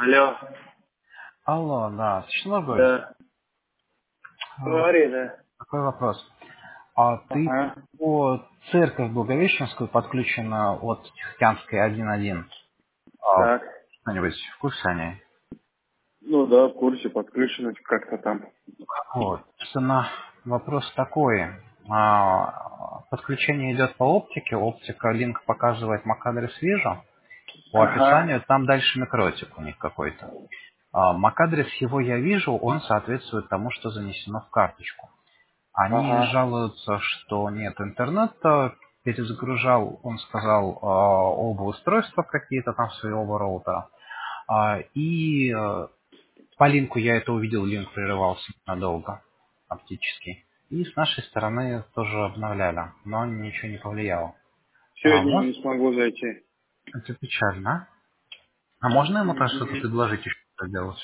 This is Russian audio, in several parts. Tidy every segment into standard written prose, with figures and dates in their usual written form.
Алло. Алло, да, Шногой. Да. Говори, да. Такой вопрос. А ты Ага. по церковь Благовещенскую подключена от Тихоокеанской 1.1? Так. Что-нибудь в курсе о ней? Ну да, в курсе, подключено как-то там. Вот. Собственно, вопрос такой. Подключение идет по оптике. Оптика линк показывает MAC-адрес вижу. По Ага. описанию там дальше микротик у них какой-то. MAC-адрес его я вижу, он соответствует тому, что занесено в карточку. Они Ага. жалуются, что нет интернета. Перезагружал, он сказал, оба устройства какие-то там своего роутера. И по линку я это увидел, линк прерывался надолго, оптический. И с нашей стороны тоже обновляли, но ничего не повлияло. Сегодня Может, не смогу зайти. это печально. А можно ему то что-то Мгм. предложить еще сделать?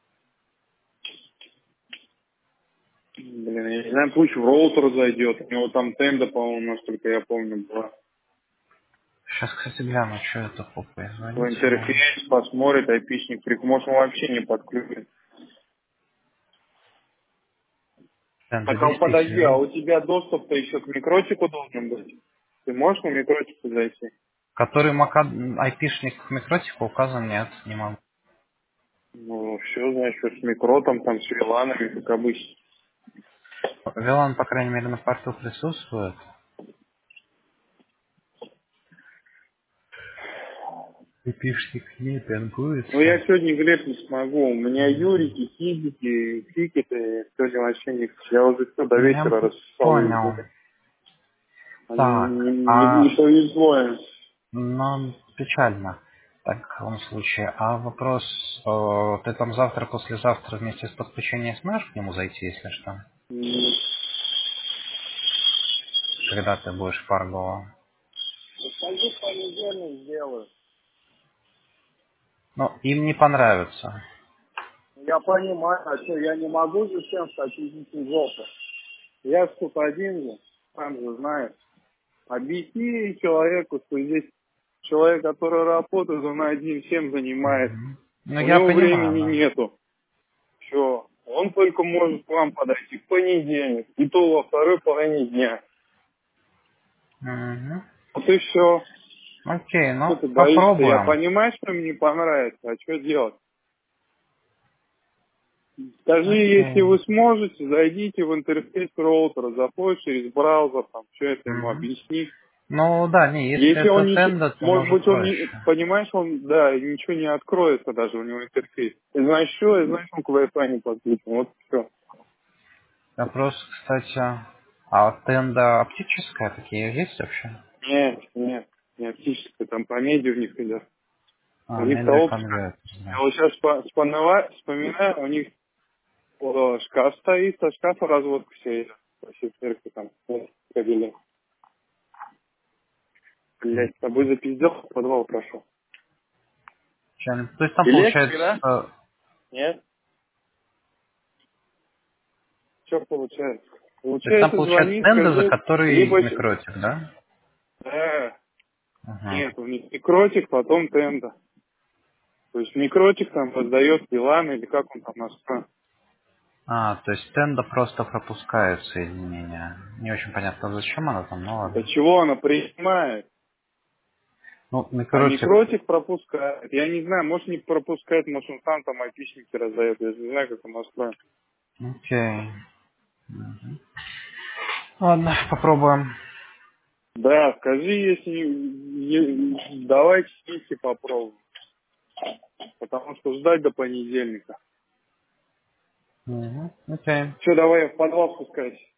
Блин, я не знаю, пусть в роутер зайдет. У него там тенда, по-моему, насколько я помню, была. Сейчас, кстати, гляну, что это по В производителю. интерфейс посмотрит, айпишник может, он вообще не подключит. Тенда Так, а подожди, а действительно. у тебя доступ-то еще к микротику должен быть? Ты можешь на микротику зайти? Который айпишник микротика указан, нет, не могу. Ну, все, значит, с микротом, там, с виланами, как обычно. VLAN, по крайней мере, на порту присутствует. Айпишник не Ну, я пингуется. сегодня греть не смогу. У меня юрики, хизики, фикеты, сегодня вообще не... Я уже все до Я вечера рассосал понял. везде. Так, Не повезло им. ну, печально в таком случае. А вопрос, ты там завтра, послезавтра вместе с подключением сможешь к нему зайти, если что? Когда ты будешь в Фарго? Скажи, в понедельник сделаю. Ну, им не понравится. Я понимаю, а что, я не могу же всем стать желтым. Я ж тут один же, сам же знаешь. Объясни человеку, что здесь человек, который работает, он один всем занимается. Мгм. Ну, У я него понимаю, времени да. нету. Все. Он только может к вам подойти в понедельник. И то во второй половине дня. Мгм. Вот и все. Окей, Что ну, ты боишься? Я попробуем. понимаю, что мне не понравится. А что делать? Скажи, если Окей. вы сможете, зайдите в интерфейс роутера, заходишь через браузер, там, все это ему Мгм. объясни. Ну, да, не, если Если он это ничего, тенда, то может может быть, он не, проще. понимаешь, он, да, ничего не откроется даже у него интерфейс. И знаешь что, и знаешь, он к Wi-Fi не подключен. Вот все. Вопрос, кстати, а тенда оптическая такие есть вообще? Нет, нет, не оптическая, там по меди у них идет. У них-то Media оптика. Converter, Я да. вот сейчас вспоминаю, у них шкаф стоит, со шкафа разводка вся идет. По всей церкви там, вот, кабели. Окей. Блять, с тобой запиздел, в подвал прошел. То есть там Электрик, получается, да? Нет? Что получается? Получается, звони, тенда, за скажи, который либо... микротик, да? Да, Ага. нет, у них микротик, потом тенда. То есть микротик там раздает пилан или как он там настроен. То есть тенда просто пропускает соединение. Не очень понятно, зачем она там, ну До ладно. чего она принимает, Ну, а микротик. микротик пропускает. Я не знаю, может не пропускает, может он сам там айпишники раздает. Я не знаю, как он настроен. Окей. Мгм. Ладно, попробуем. Да, скажи, если давайте вместе попробуем. Потому что ждать до понедельника. Мгм. Окей. Все, давай я в подвал спускаюсь.